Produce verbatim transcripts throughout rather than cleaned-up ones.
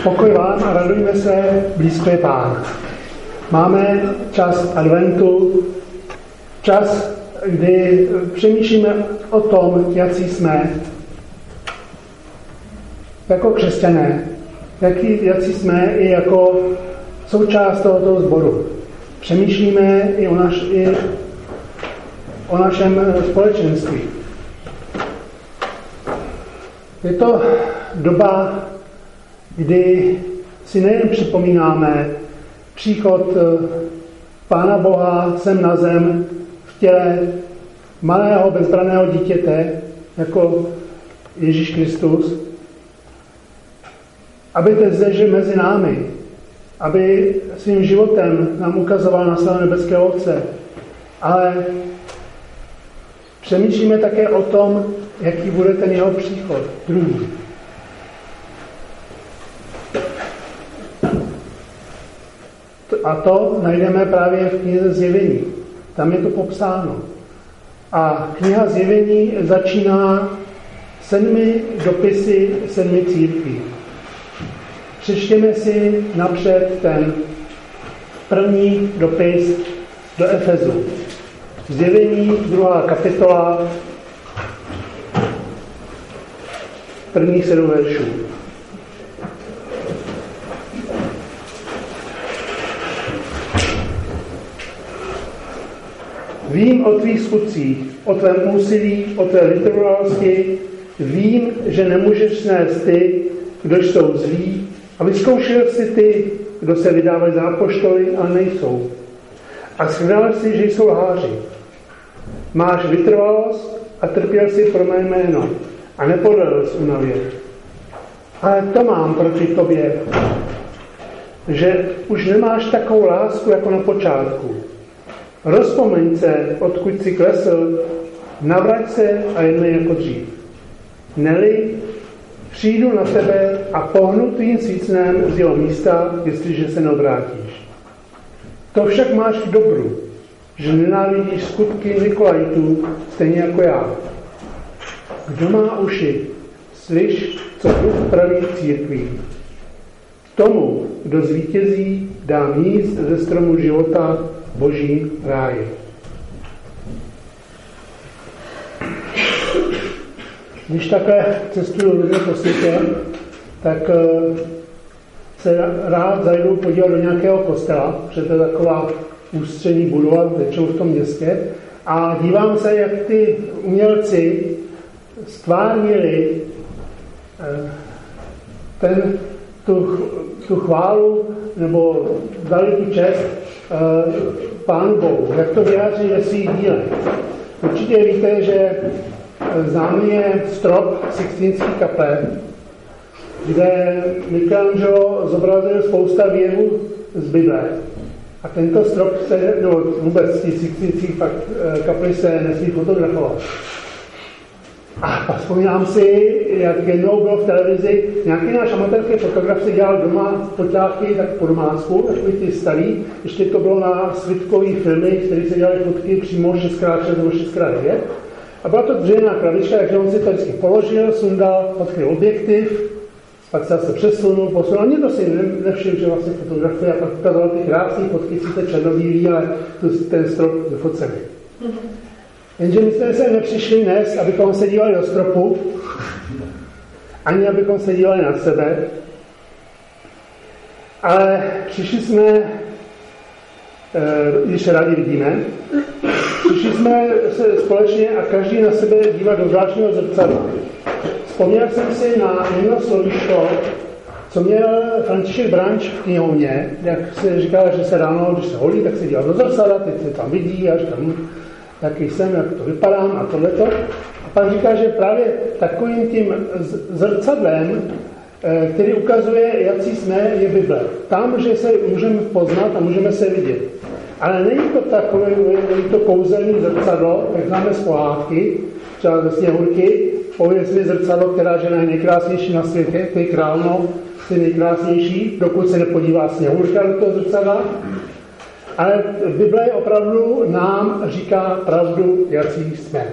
Pokoj vám a radujme se, blízko je Pán. Máme čas adventu, čas, kdy přemýšlíme o tom, jaký jsme jako křesťané, jaký, jaký jsme i jako součást tohoto sboru. Přemýšlíme i o, naš, i o našem společenství. Je to doba, kdy si nejen připomínáme příchod Pána Boha sem na zem v těle malého bezbranného dítěte, jako Ježíš Kristus, aby teď zde žil mezi námi, aby svým životem nám ukazoval na svého nebeského Otce. Ale přemýšlíme také o tom, jaký bude ten jeho příchod, druhý. A to najdeme právě v knize Zjevení. Tam je to popsáno. A kniha Zjevení začíná sedmi dopisy sedmi církví. Přečtěme si napřed ten první dopis do Efezu. Zjevení, druhá kapitola, prvních sedm veršů. Vím o tvých skutcích, o tvém úsilí, o tvé vytrvalosti, vím, že nemůžeš snést ty, kdo jsou zlí, a vyzkoušel si ty, kdo se vydávají za apoštoly, ale nejsou. A shledal si, že jsou lháři. Máš vytrvalost a trpěl si pro mé jméno a nepodlel jsi únavě. Ale to mám proti tobě, že už nemáš takovou lásku jako na počátku. Rozpomeň se, odkud jsi klesl, navrať se a jednej jako dřív. Neli, přijdu na tebe a pohnu tvým svícnem z jeho místa, jestliže se neobrátíš. To však máš v dobru, že nenávidíš skutky Nikolajtů stejně jako já. Kdo má uši, slyš, co Bůh praví v církví. Tomu, kdo zvítězí, dám jíst ze stromu života v božím ráji. Když takhle cestuju lidé po světě, tak se rád zajdu podívat do nějakého kostela, protože to je taková ústřední budova, většinou v tom městě, a dívám se, jak ty umělci stvárnili ten, tu, tu chválu, nebo dali tu čest Pánu Bohu, jak to vyjádří ve svých dílech. Určitě víte, že známý je strop Sixtínské kaple, kde Michelangelo zobrazil spousta věrů z Bible. A tento strop se, no vůbec z Sixtínských kaply se nesmí fotografovat. A vzpomínám si, jak jednou bylo v televizi, nějaký náš amatérský fotograf si dělal doma foťáky tak po domácku, takový ty starý, ještě to bylo na svitkových filmy, které se dělaly fotky přímo šest krát šest nebo šest krát devět. A byla to dřevěná krabička, takže on si to vždycky položil, sundal, odkryl objektiv, pak se zase přesunul, posunul. Nikdo si nevšiml, že vlastně fotografuje, a pak ukazoval ty krásné fotky, sice černobílý, ale ten strop vyfoceli. Jenže my jsme se nepřišli dnes, abychom se dívali do stropu, ani abychom se dívali na sebe, ale přišli jsme, když rádi vidíme, přišli jsme se společně a každý na sebe dívat do zvláštního zrcadla. Vzpomněl jsem si na jedno slovíčko, co měl František Branč v knihovně, jak se říkal, že se ráno, když se holí, tak se díval do zrcadla, teď se tam vidí a říkám, jaký jsem, jak to vypadám a tohleto. A pan říká, že právě takovým tím zrcadlem, který ukazuje, jaký jsme, je Bible. Tam, že se můžeme poznat a můžeme se vidět. Ale není to takové, není to kouzelný zrcadlo, jak známe z pohádky, třeba ze Sněhurky, povězli zrcadlo, která žena je nejkrásnější na světě, to je královno, je nejkrásnější, dokud se nepodívá Sněhurka do toho zrcadla. Ale Bible opravdu nám říká pravdu, jaký jsme.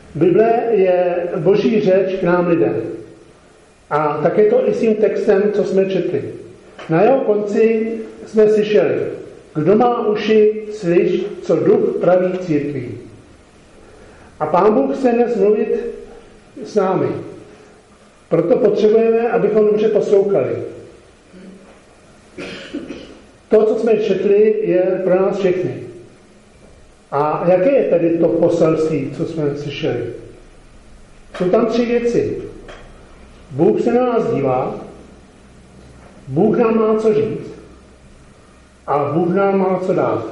Bible je boží řeč k nám lidem. A tak je to i s tím textem, co jsme četli. Na jeho konci jsme slyšeli, kdo má uši, slyš, co duch praví církví. A Pán Bůh chce dnes mluvit s námi. Proto potřebujeme, abychom dobře poslouchali. To, co jsme četli, je pro nás všechny. A jaké je tedy to poselství, co jsme slyšeli? Jsou tam tři věci. Bůh se na nás dívá, Bůh nám má co říct a Bůh nám má co dát.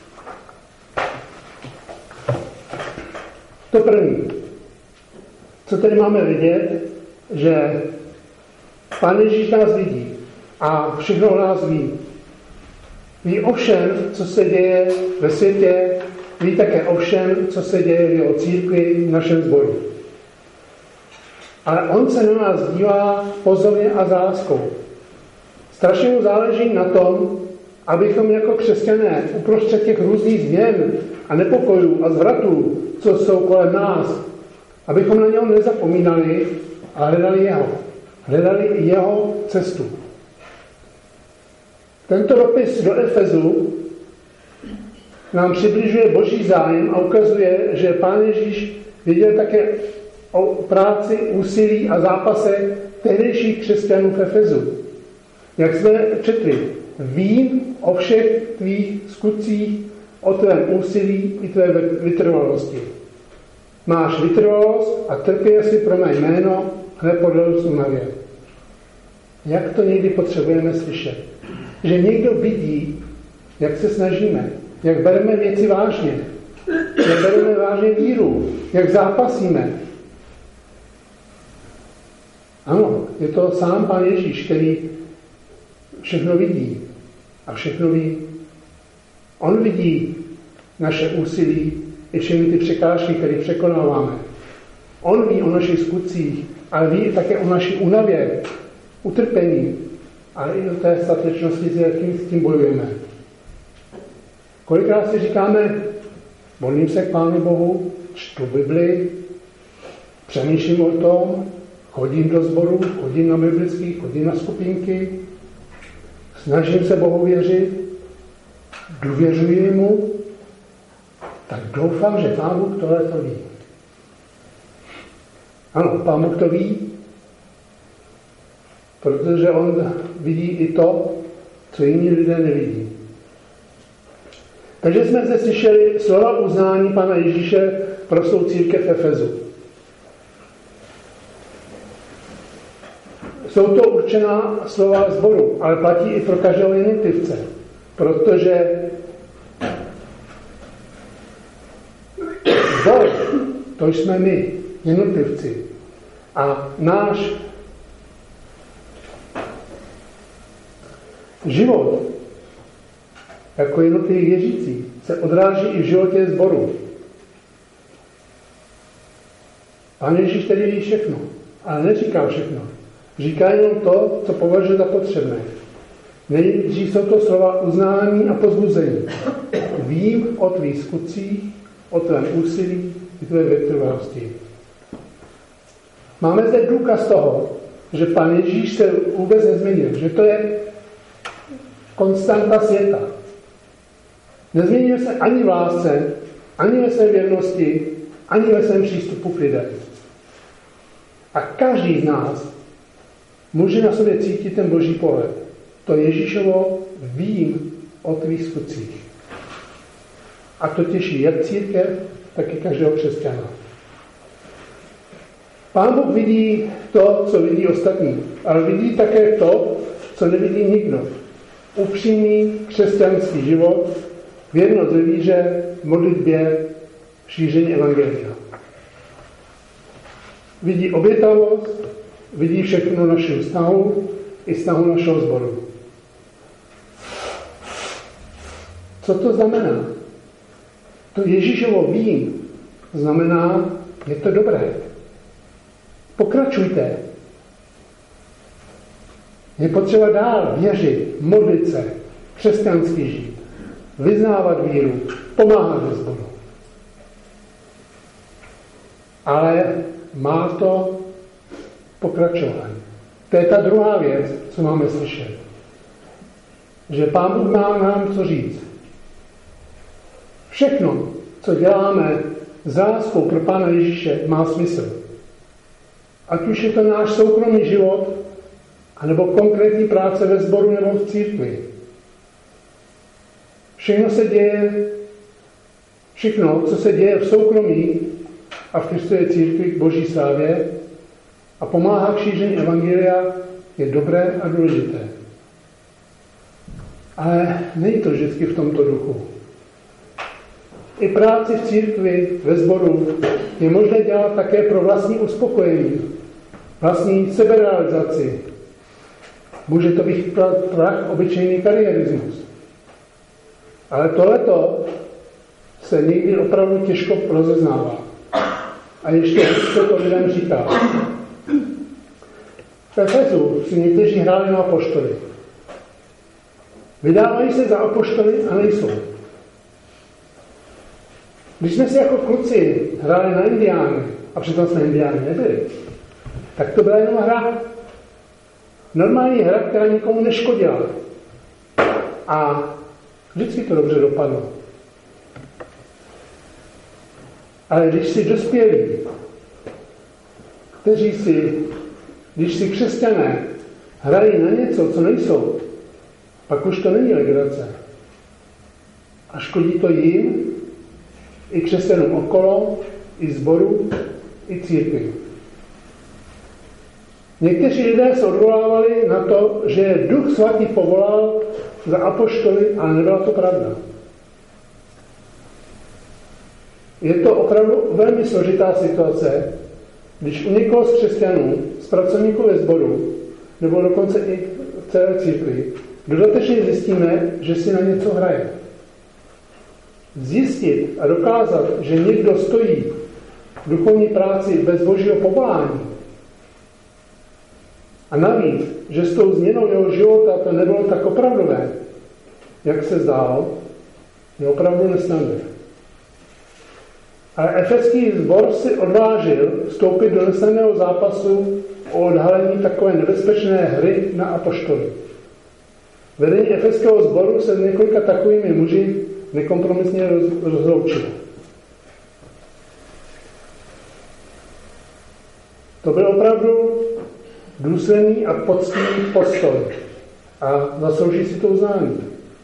To první. Co tedy máme vidět, že Pán Ježíš nás vidí a všechno o nás ví. Ví o všem, co se děje ve světě, ví také o všem, co se děje v jeho církvi, v našem sboru. Ale on se na nás dívá pozorně a s láskou. Strašně mu záleží na tom, abychom jako křesťané uprostřed těch různých změn a nepokojů a zvratů, co jsou kolem nás, abychom na něho nezapomínali a hledali jeho. Hledali jeho cestu. Tento dopis do Efezu nám přibližuje boží zájem a ukazuje, že Pán Ježíš věděl také o práci, úsilí a zápase tehdejších křesťanů v Efezu. Jak jsme četli, vím o všech tvých skutcích, o tvém úsilí i tvé vytrvalosti. Máš vytrvalost a trpěl si pro mé jméno, hned podal únavě. Jak to někdy potřebujeme slyšet? Že někdo vidí, jak se snažíme, jak bereme věci vážně, jak bereme vážně víru, jak zápasíme. Ano, je to sám Pán Ježíš, který všechno vidí a všechno ví. On vidí naše úsilí i všechny ty překážky, které překonáváme. On ví o našich skutcích, ale ví také o naší únavě, utrpení, ale i o té statečnosti, s jakým s tím bojujeme. Kolikrát si říkáme, modlím se k Pánu Bohu, čtu Bibli, přemýšlím o tom, chodím do sboru, chodím na biblický, chodím na skupinky, snažím se Bohu věřit, důvěřuji mu, tak doufám, že Pán Bůh tohle to ví. Ano, Pán Bůh to ví, protože on vidí i to, co jiní lidé nevidí. Takže jsme zde slyšeli slova uznání Pána Ježíše pro svou církev v Efezu. Jsou to určená slova sboru, ale platí i pro každého jednotlivce, protože sbor, to jsme my, jednotlivci. A náš život jako jednotlivý věřící se odráží i v životě sboru. Pán Ježíš tedy ví všechno, ale neříká všechno. Říká jenom to, co považuje za potřebné. Nejdřív jsou to slova uznání a pozbuzení. Vím o tvých skutcích, o tvém úsilí i tvé vytrvalosti. Máme zde důkaz toho, že Pán Ježíš se vůbec nezměnil, že to je konstanta světa. Nezměnil se ani v lásce, ani ve své věrnosti, ani ve svém přístupu k lidem. A každý z nás může na sobě cítit ten boží pohled. To Ježíšovo vím o tvých skutcích. A to těší jak církev, tak i každého křesťana. Pán Bůh vidí to, co vidí ostatní, ale vidí také to, co nevidí nikdo. Upřímný křesťanský život, věrnost ve víře, modlitbě, šíření evangelia. Vidí obětavost, vidí všechno naši snahu i snahu našeho sboru. Co to znamená? To Ježíšovo vím znamená, je to dobré. Pokračujte. Je potřeba dál věřit, modlit se, křesťansky žít, vyznávat víru, pomáhat ve sboru. ale má to pokračování. To je ta druhá věc, co máme slyšet. Že Pán Bůh má nám co říct. Všechno, co děláme s láskou pro Pána Ježíše, má smysl. Ať už je to náš soukromý život, anebo konkrétní práce ve sboru nebo v církvi. Všechno se děje, všechno, co se děje v soukromí a v Kristově církvi k Boží slávě a pomáhá k šíření evangelia, je dobré a důležité. Ale není to vždycky v tomto duchu. I práci v církvi, ve sboru je možné dělat také pro vlastní uspokojení, vlastní seberealizaci. Může to být prach obyčejný kariérismus. Ale tohleto se někdy opravdu těžko rozeznává. A ještě se to lidem říká. V Efezu si někteří hráli na apoštoly. Vydávají se za apoštoly a nejsou. Když jsme si jako kluci hráli na indiány, a přitom jsme indiány nebyli, tak to byla jenom hra. Normální hra, která nikomu neškodila. A vždycky to dobře dopadlo. Ale když si dospělí, kteří si, když si křesťané hrají na něco, co nejsou, pak už to není legrace. A škodí to jim, i křesťanům okolo, i sboru, i církvi. Někteří lidé se odvolávali na to, že je Duch Svatý povolal za apoštoly, ale nebyla to pravda. Je to opravdu velmi složitá situace, když u někoho z křesťanů, z pracovníků ve sboru, nebo dokonce i v celé církvi, dodatečně zjistíme, že si na něco hraje. Zjistit a dokázat, že někdo stojí v duchovní práci bez Božího povolání a navíc, že s tou změnou jeho života to nebylo tak opravdové, jak se zdálo, je opravdu nesnadné. Ale efeský sbor si odvážil vstoupit do nesnadného zápasu o odhalení takové nebezpečné hry na apoštoly. Vedení efeského sboru se s několika takovými muži nekompromisně rozloučilo. To byl opravdu důsledný a poctivý postoj a zaslouží si to uznání.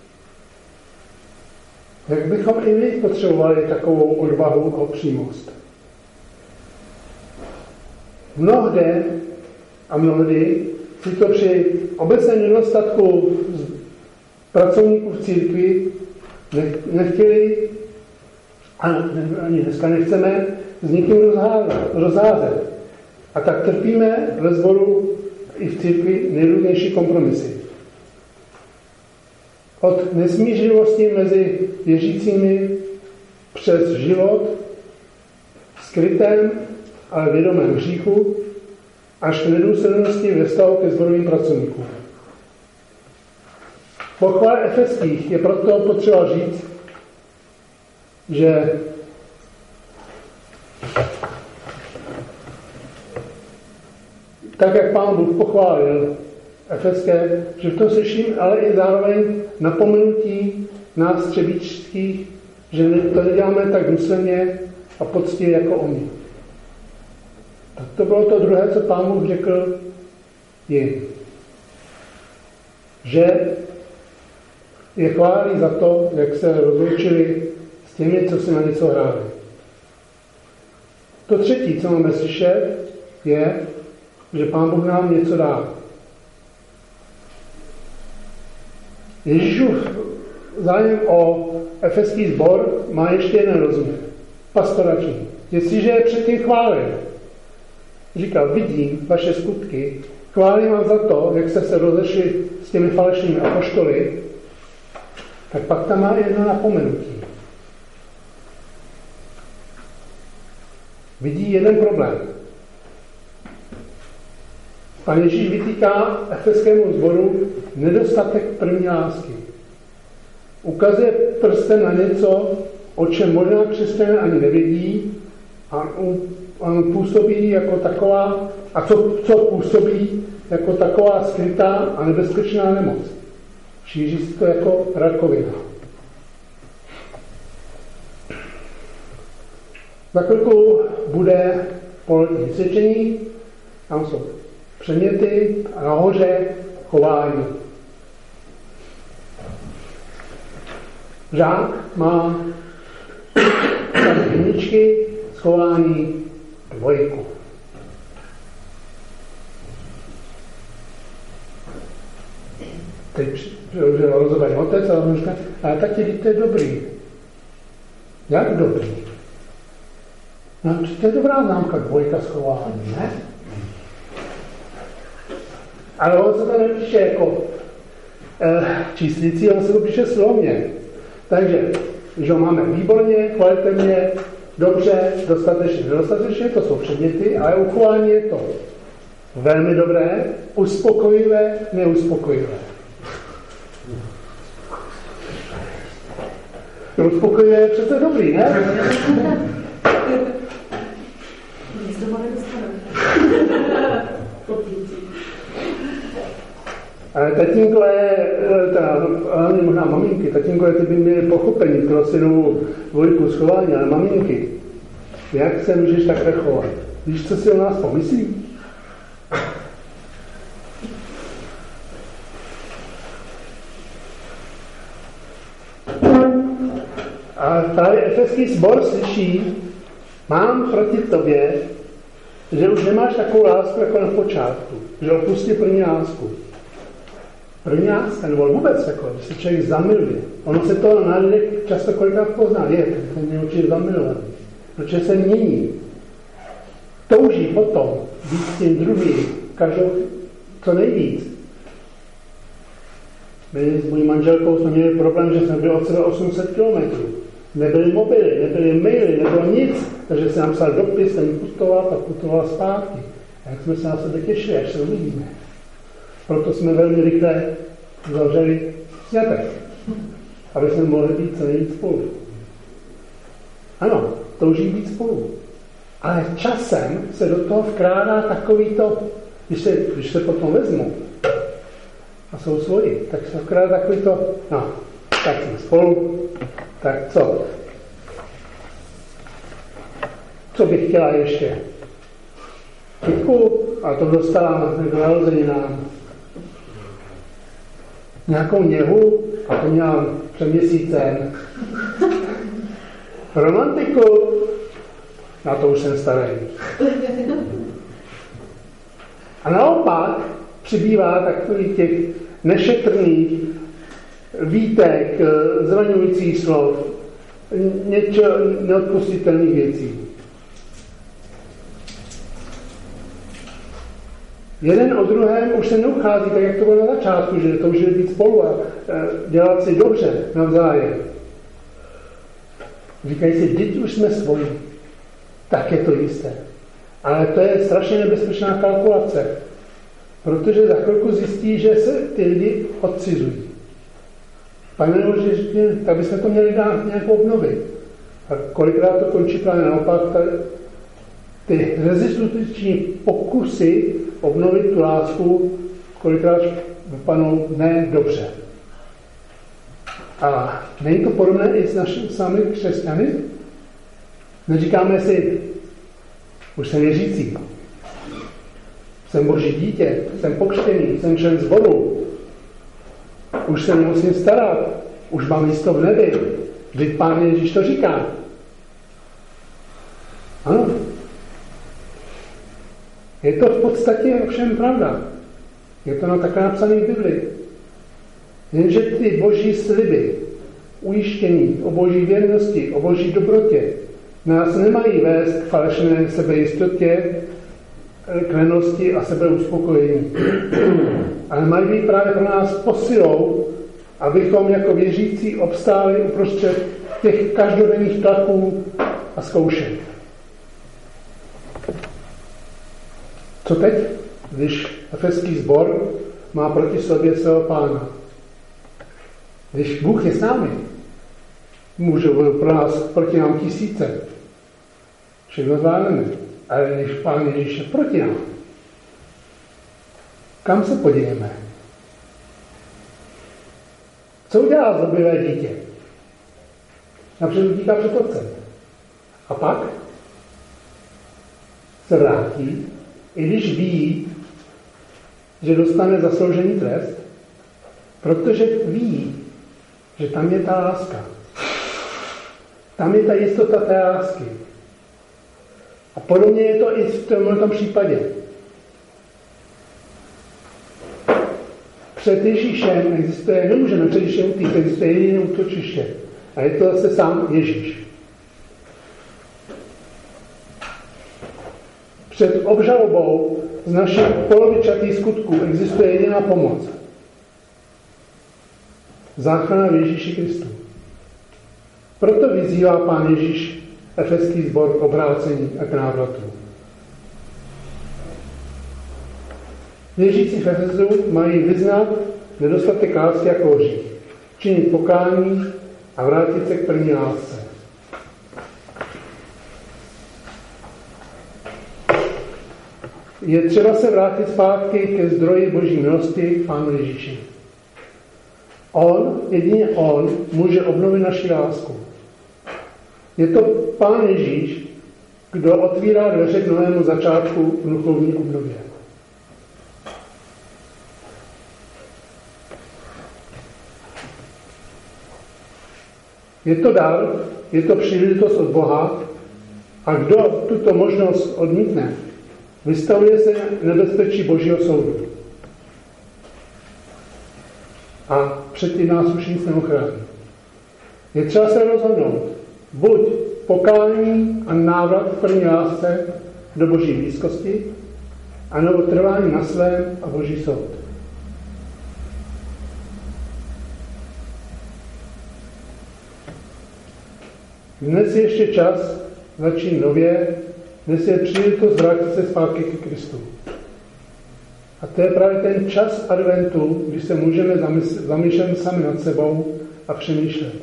Jak bychom i my potřebovali takovou odvahu a upřímnost. Mnohde a mnohdy si to při obecném nedostatku pracovníků v církvi nechtěli a ani dneska nechceme s nikým rozházet. A tak trpíme ve sboru i v církvi nejrůznější kompromisy. Od nesmířivosti mezi věřícími přes život, skrytém, ale vědomém hříchu, až k nedůslednosti ve vztahu ke sborovým pracovníkům. Po chvále efeských je proto potřeba říct, že tak, jak Pán Bůh pochválil efeské, že v tom slyším, ale i zároveň napomenutí nás třebíčských, že to neděláme tak důsledně a poctivě jako oni. Tak to bylo to druhé, co Pán Bůh řekl jim. Že je chválí za to, jak se rozloučili s těmi, co si na něco hráli. To třetí, co máme slyšet, je, že Pán Bůh nám něco dá. Ježíšův zájem o efeský sbor má ještě jeden rozměr. Pastorační. Jestliže je předtím chválil, říkal, vidím vaše skutky, chválím vám za to, jak jste se rozešli s těmi falešnými apoštoly, tak pak tam má jedno napomenutí. Vidí jeden problém. Pán Ježíš vytýká efeskému sboru nedostatek první lásky. Ukazuje prstem na něco, o čem možná křesťané ani nevědí a on působí jako taková, a co, co působí jako taková skrytá a nebezpečná nemoc. Šíří se to jako rakovina. Za chvilku bude poletní cvičení, tam jsou předměty a nahoře chování. Žák má jedničky z chování dvojku. Teď rozhodají otec a on říká, ale taky to je dobrý. Jak dobrý? No, to je dobrá známka dvojka z chování, ne? Ale on se to nepíše jako eh, číslicí, on se to píše slovně. Takže, že máme výborně, kvalitně, dobře, dostatečně, nedostatečně, to jsou předměty, ale u chování je to velmi dobré, uspokojivé, neuspokojivé. Uspokojivé je přece dobrý, ne? Nic doma nedostane. Ale tatínkové, hlavně možná maminky, tatínkové ty by měly pochopení pro synovu dvojku schování, ale maminky, jak se můžeš takhle chovat? Víš, co si o nás pomyslí? A tady efeský sbor slyší, mám proti tobě, že už nemáš takovou lásku jako na počátku, že opustí první lásku. První láska, nebo vůbec takové, když se člověk zamiluje. Ono se to na lidech často kolikrát pozná, je, ten je určitě zamilovaný. Protože se mění. Touží potom být s tím druhým, každou co nejvíc. My s mojí manželkou jsme měli problém, že jsme byli od sebe osm set kilometrů. Nebyly mobily, nebyly maily, nebylo nic, takže se nám psal dopis, ten putoval, pak putoval zpátky. A jak jsme se na sebe těšili, až se uvidíme. Proto jsme velmi rychle zavřeli sňatek, aby jsme mohli být co nejvíc spolu. Ano, touží být spolu. Ale časem se do toho vkrádá takovýto, když se, když se potom vezmu a jsou svoji, tak se vkrádá takovýto, no, tak jsme spolu, tak co? Co bych chtěla ještě? Kytku, a to dostala k narozeninám. Nějakou něhu, a to měla před měsícem. Romantiku, na to už jsem starý. A naopak přibývá takových těch nešetrných výtek, zraňujících slov, něčo neodpustitelných věcí. Jeden o druhém už se neuchází tak, jak to bylo na začátku, že toužili být spolu a dělat si dobře navzájem. Říkají si, děti už jsme svoji. Tak je to jisté. Ale to je strašně nebezpečná kalkulace, protože za chvilku zjistí, že se ty lidi odcizují. Pane Bože, tak bychom to měli dát nějak obnovit. A kolikrát to končí právě naopak, ty rezistuční pokusy obnovit tu lásku kolikrát vypadnou ne dobře. A není to podobné i s našimi sami křesťany? Neříkáme si, už jsem věřící, jsem Boží dítě, jsem pokřtěný, jsem člen sboru, už se nemusím starat, už mám místo v nebi, vždyť Pán Ježíš to říká. Ano. Je to v podstatě ovšem pravda. Je to na takhle napsané v Biblii. Jenže ty boží sliby, ujištění o boží věrnosti, o boží dobrotě nás nemají vést k falešné sebejistotě, k lenosti a sebeuspokojení. Ale mají být právě pro nás posilou, abychom jako věřící obstáli uprostřed těch každodenních tlaků a zkoušek. Co teď, když efeský sbor má proti sobě svého Pána? Když Bůh je s námi, může pro nás, proti nám tisíce. Všechno zvládneme. Ale když Pán Ježíš je proti nám, kam se podívejeme? Co udělá zloblivé dítě? Například utíká před otcem. A pak se vrátí, i když ví, že dostane zasloužený trest, protože ví, že tam je ta láska. Tam je ta jistota té lásky. A podobně je to i v tomto případě. Před Ježíšem existuje, nemůžeme před Ježíšem utíct, existuje jediné útočiště. A je to zase sám Ježíš. Před obžalobou z našich polovičatých skutků existuje jediná pomoc. Záchrana v Ježíši Kristu. Proto vyzývá Pán Ježíš efeský sbor k obrácení a k návratu. Věřící v Efezu mají vyznat nedostatek lásky jako hřích, činit pokání a vrátit se k první lásce. Je třeba se vrátit zpátky ke zdroji Boží milosti, Pánu Ježíši. On, jedině on, může obnovit naši lásku. Je to Pán Ježíš, kdo otvírá dveře k novému začátku v duchovní obnově. Je to dar, je to příležitost od Boha a kdo tuto možnost odmítne, vystavuje se nebezpečí Božího soudu. A předtím nás už nic neochrání. Je třeba se rozhodnout, buď pokání a návrat k první lásce do Boží blízkosti, anebo trvání na svém a Boží soud. Dnes je ještě čas začít nově, dnes je příležitost vrátit se zpátky ke Kristu. A to je právě ten čas adventu, kdy se můžeme zamýšlet sami nad sebou a přemýšlet.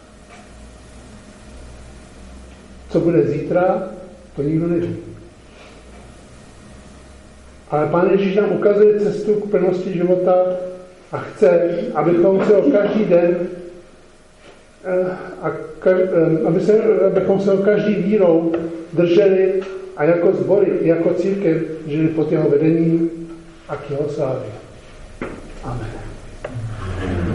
Co bude zítra, to nikdo neví. Ale Pán Ježíš nám ukazuje cestu k plnosti života a chce, abychom se o každý den a aby se, abychom se o každý vírou drželi a jako sbory, jako církev žili pod jeho vedením a k jeho slávě. Amen.